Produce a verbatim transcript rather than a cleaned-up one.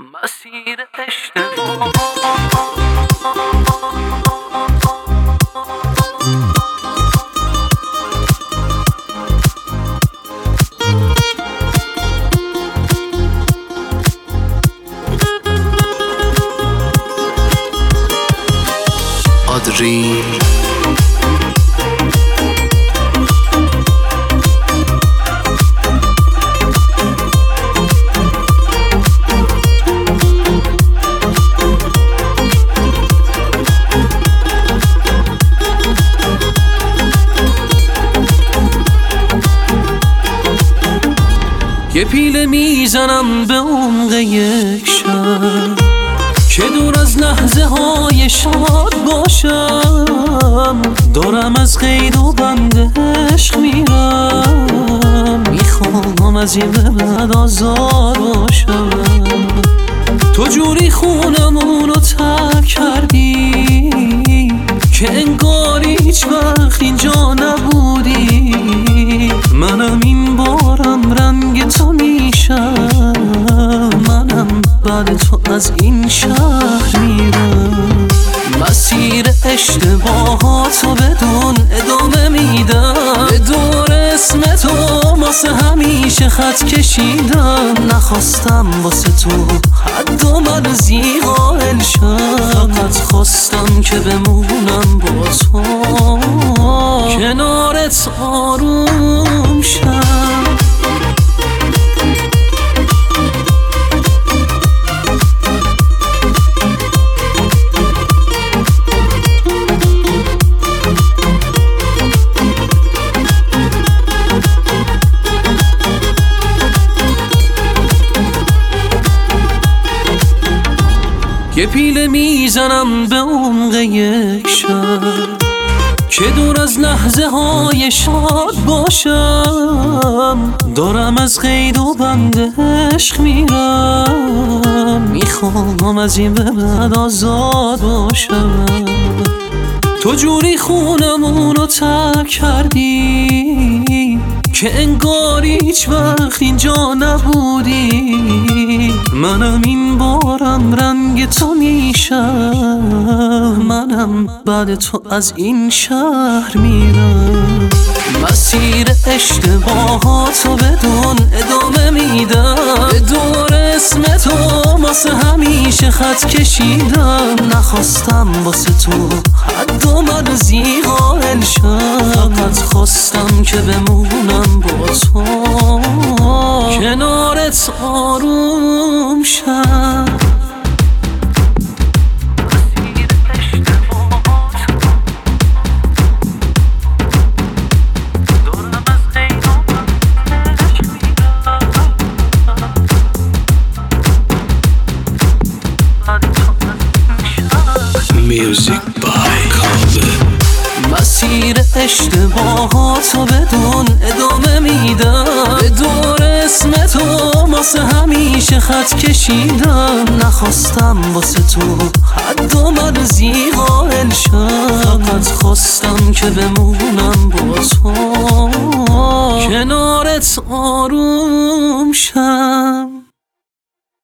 مسیر اشتباه آدری یه پیله میزنم به عمق یک شب که دور از لحظه های شاد باشم. دارم از قید و بند عشق میرم، میخوام از این به بعد آزاد باشم. تو جوری خونمون رو ترک کردی که انگار هیچ وقت اینجا نبودی. منم این بارم رنگ تو میشم، منم بعد تو از این شهر میرم. مسیر اشتباهاتو بدون ادامه میدم، به دور اسم تو واسه همیشه خط کشیدم. نخواستم واسه تو حد و مرزی قائل شم، فقط خواستم که بمونم با تو کنارت آروم شم. یه پیله میزنم به عمق یک شب که دور از لحظه های شاد باشم. دارم از قید و بند عشق میرم، میخوام از این به بعد آزاد باشم. تو جوری خونمون رو ترک کردی که انگار هیچ وقت اینجا نبودی. منم این بارم رنگ تو میشم، منم بعد تو از این شهر میرم. مسیر اشتباهاتو بدون ادامه میدم، به دور اسم تو واسه همیشه خط کشیدم. نخواستم واسه تو حد و مرزی قائل شم، فقط خواستم که بمونم با تو کنارت آروم شم. Music by Carver. مسیر اشتباهاتو بدون ادامه میدم، به دور اسم تو واسه همیشه خط کشیدم. نخواستم واسه تو حد و مرزی قائل شم، فقط خواستم که بمونم با تو کنارت آروم شم.